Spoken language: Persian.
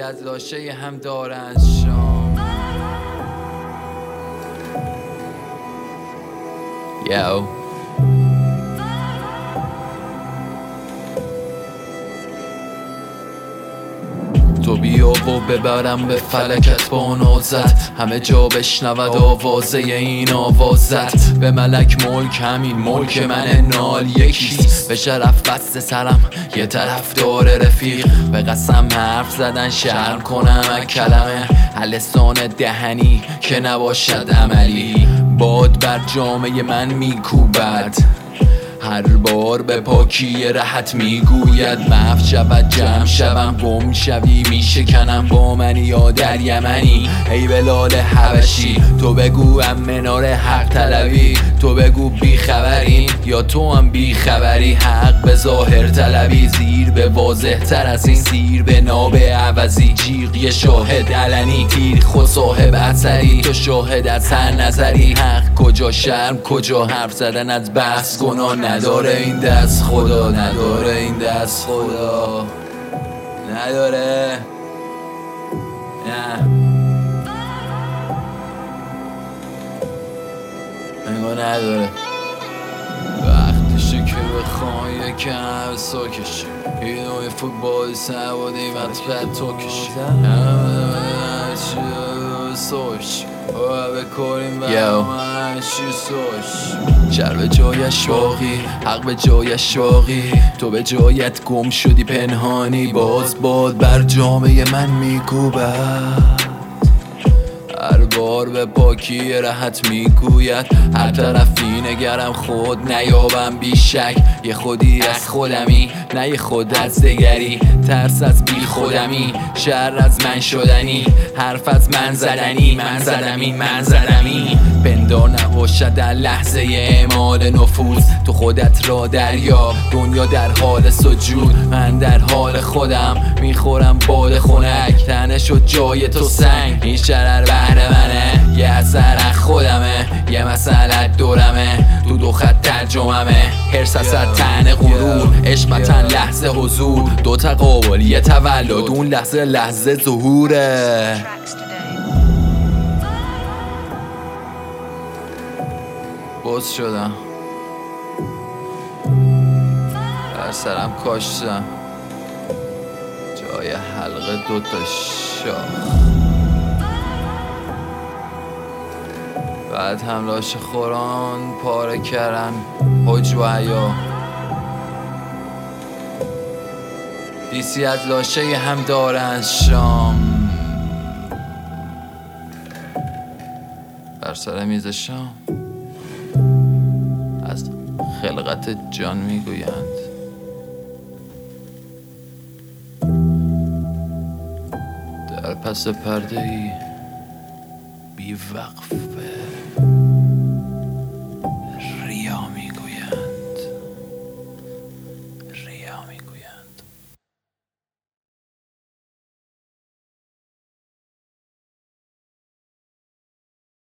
از لاشه هم دارن شام. یو تو بیا و ببرم به فلکت با نازت، همه جا بشنود آوازه این آوازت. به ملک ملک همین ملک من نال یکیست، به شرف بست سرم یه طرف داره رفیق. به قسم حرف زدن شرم کنم از کلمه، لسان دهنی که نباشد عملی. باد بر جامعه من میکوبد هر بار به پاکی رهت میگوید محو شود جمع شوم گم شوی میشکنم با منی یا در یمنی. ای بلال حبشی تو بگو ام منار حق طلبی، تو بگو بی خبری یا تو هم بی خبری. حق به ظاهر طلبی زیر به واضح تر از این، سیر به ناب عوضی جیغ یه شاهد علنی. تیر خود صاحب اثری تو شاهد از هر نظری. حق کجا شرم کجا حرف زدن از بحث گناه نداره این دست خدا، نداره این دست خدا، نداره نه انگار نداره. وقتشه که بخواه یکم ساکشی یه نوع فوتبال سوادی مطبت تو کشی سوش بکنیم برمشی سوش. شر به جایش باقی حق به جایش باقی، تو به جایت گم شدی پنهانی. باز باد بر جامعه من میکوبد هر بار به پاکی رهت میگوید. هر طرفی نگرم خود نیابم بیشک، یه خودی از خودمی نه یه خود از دگری. ترس از بی خودمی شر از من شدنی، حرف از من زدنی من زدمی من زدمی. پندار نباشد در لحظه اعمال نفوذ، تو خودت را دریا دنیا در حال سجود. من در حال خودم میخورم باد خنک، تنه شد جای تو سنگ این شرر بهر منه. یه اثر خودمه یه مسئله دورمه، تو دو خط ترجممه. حرص اثر تن غرور عشق وطن لحظه حضور، دو تقابل یه تولد اون لحظه لحظه ظهوره. بوز شدم بر سرم کاشتم جای حلقه دوتا شاخ، بعد هم لاشه خوران پاره کردن حج و حیا. دیسی از لاشه هم دارن شام، بر سر میز شام از خلقت جان میگویند. در پس پرده ای بی وقفه